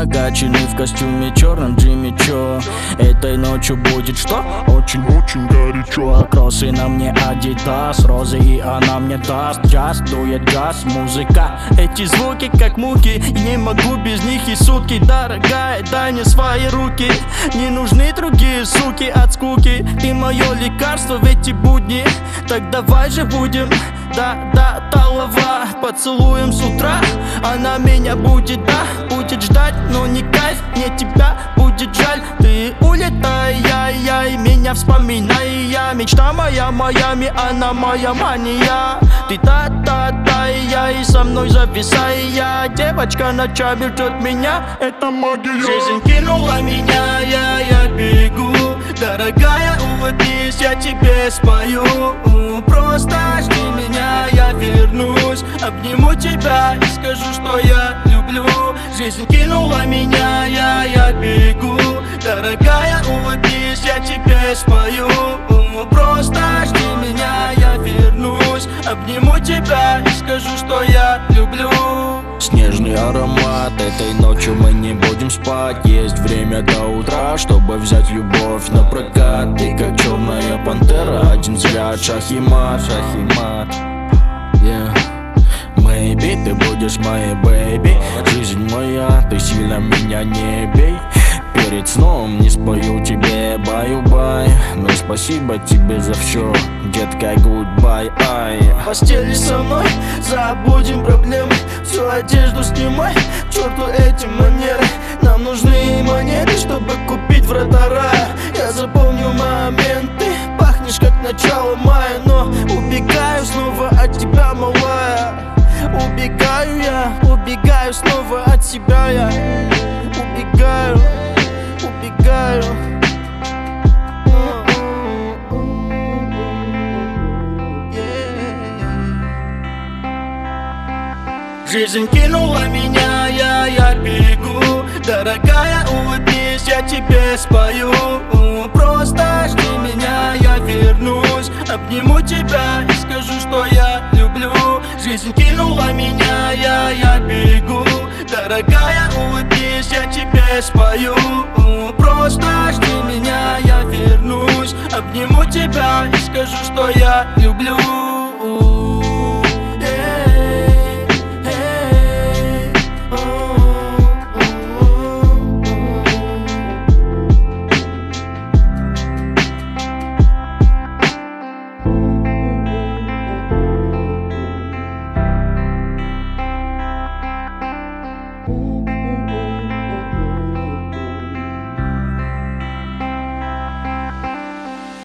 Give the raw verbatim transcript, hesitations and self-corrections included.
накачанный в костюме черном Джимми Чо. Этой ночью будет что? Очень-очень горячо. Кроссы на мне Адидас, розы и она мне даст. Джаз, дует газ, музыка. Эти звуки как муки, и не могу без них и сутки. Дорогая, дай мне свои руки. Не нужны другие суки от скуки. Ты мое лекарство в эти будни. Так давай же будем, да, да, талова. Поцелуем с утра, она меня будет, да, будет ждать. Но не кайф, мне тебя будет жаль. Ты улетай, яй-яй, меня вспоминай. Я мечта моя, Майами, она моя мания. Ты та-та-та-яй, со мной зависай. Я девочка ночами ждет меня, это магия. Жизнь кинула меня, я, я бегу. Дорогая, улыбнись, я тебе спою. Просто жди меня, я вернусь. Обниму тебя и скажу, что я люблю. Жизнь кинула меня, я, я бегу. Дорогая, улыбнись, я тебе спою. Просто жди меня, я вернусь. Обниму тебя и скажу, что я люблю. Снежный аромат, этой ночью мы не будем спать. Есть время до утра, чтобы взять любовь на прокат. Ты как черная пантера, один взгляд, шах и мат, шах и мат. Yeah. Maybe ты будешь моей бэйби. Жизнь моя, ты сильно меня не бей. Перед сном не спою тебе баю-бай. Но спасибо тебе за все, детка, goodbye, ай. В постели со мной забудем проблемы. Всю одежду снимай, к черту эти манеры. Нам нужны монеты, чтобы купить вратара. Я запомню моменты, пахнешь как начало мая. Но убегаю снова от тебя, малая. Убегаю я, убегаю снова от себя я. Убегаю, убегаю. Жизнь кинула меня, я, я бегу. Дорогая, улыбнись, я тебе спою. Просто жди меня, я вернусь. Обниму тебя и скажу, что я люблю. Жизнь кинула меня, я, я бегу. Дорогая, улыбнись, я тебе спою. Просто жди меня, я вернусь. Обниму тебя и скажу, что я люблю.